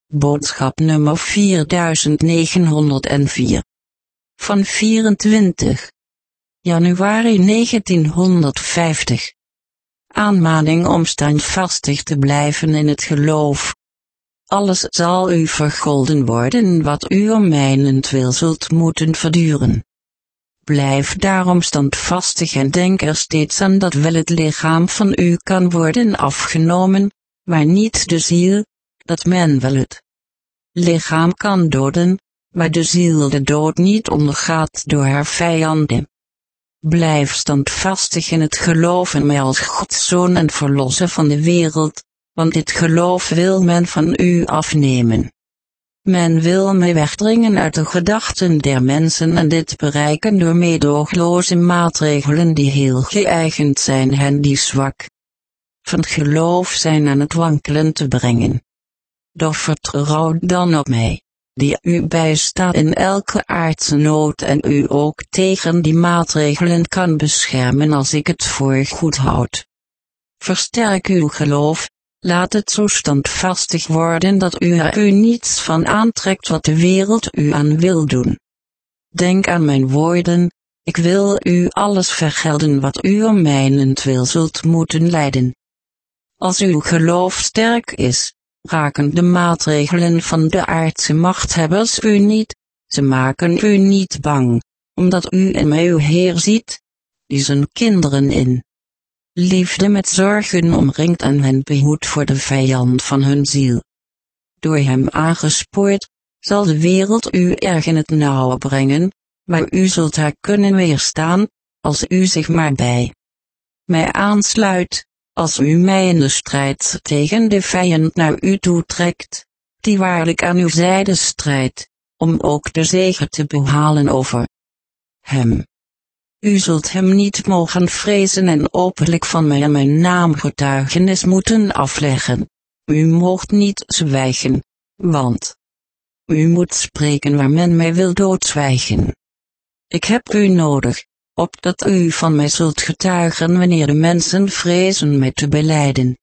Boodschap nummer 4904. Van 24 januari 1950. Aanmaning om standvastig te blijven in het geloof. Alles zal u vergolden worden wat u om mijnentwil zult moeten verduren. Blijf daarom standvastig en denk er steeds aan dat wel het lichaam van u kan worden afgenomen, maar niet de ziel, dat men wel het lichaam kan doden, maar de ziel de dood niet ondergaat door haar vijanden. Blijf standvastig in het geloof in mij als Gods Zoon en verlosser van de wereld, want dit geloof wil men van u afnemen. Men wil mij wegdringen uit de gedachten der mensen en dit bereiken door meedogenloze maatregelen die heel geëigend zijn hen die zwak van geloof zijn aan het wankelen te brengen. Doch vertrouw dan op mij, die u bijstaat in elke aardse nood en u ook tegen die maatregelen kan beschermen als ik het voor goed houd. Versterk uw geloof, laat het zo standvastig worden dat u er niets van aantrekt wat de wereld u aan wil doen. Denk aan mijn woorden, ik wil u alles vergelden wat u om mijnentwil zult moeten lijden. Als uw geloof sterk is, raken de maatregelen van de aardse machthebbers u niet, ze maken u niet bang, omdat u in mij uw Heer ziet, die zijn kinderen in liefde met zorgen omringt en hen behoedt voor de vijand van hun ziel. Door hem aangespoord, zal de wereld u erg in het nauw brengen, maar u zult haar kunnen weerstaan, als u zich maar bij mij aansluit, als u mij in de strijd tegen de vijand naar u toe trekt, die waarlijk aan uw zijde strijdt, om ook de zege te behalen over hem. U zult hem niet mogen vrezen en openlijk van mij en mijn naam getuigenis moeten afleggen. U moogt niet zwijgen, want u moet spreken waar men mij wil doodzwijgen. Ik heb u nodig, opdat u van mij zult getuigen wanneer de mensen vrezen mij te belijden.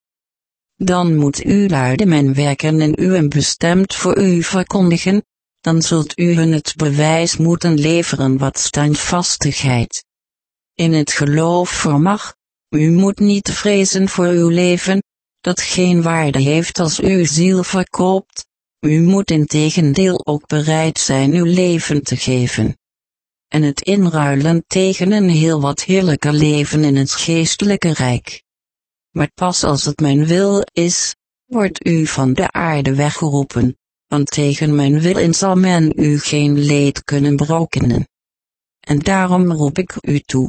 Dan moet u luide mijn werken in u en bestemd voor u verkondigen, dan zult u hun het bewijs moeten leveren wat standvastigheid in het geloof vermag. U moet niet vrezen voor uw leven, dat geen waarde heeft als u uw ziel verkoopt. U moet integendeel ook bereid zijn uw leven te geven en het inruilen tegen een heel wat heerlijker leven in het geestelijke rijk. Maar pas als het mijn wil is, wordt u van de aarde weggeroepen, want tegen mijn wil in zal men u geen leed kunnen berokkenen. En daarom roep ik u toe.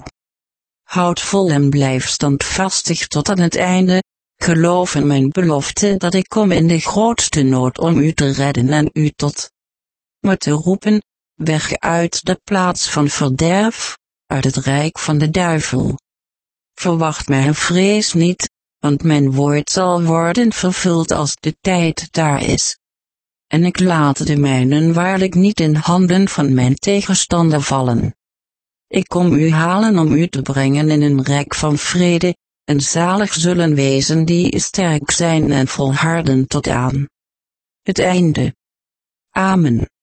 Houd vol en blijf standvastig tot aan het einde, geloof in mijn belofte dat ik kom in de grootste nood om u te redden en u tot me te roepen, weg uit de plaats van verderf, uit het rijk van de duivel. Verwacht mij en vrees niet, want mijn woord zal worden vervuld als de tijd daar is. En ik laat de mijnen waarlijk niet in handen van mijn tegenstander vallen. Ik kom u halen om u te brengen in een rijk van vrede, en zalig zullen wezen die sterk zijn en volharden tot aan het einde. Amen.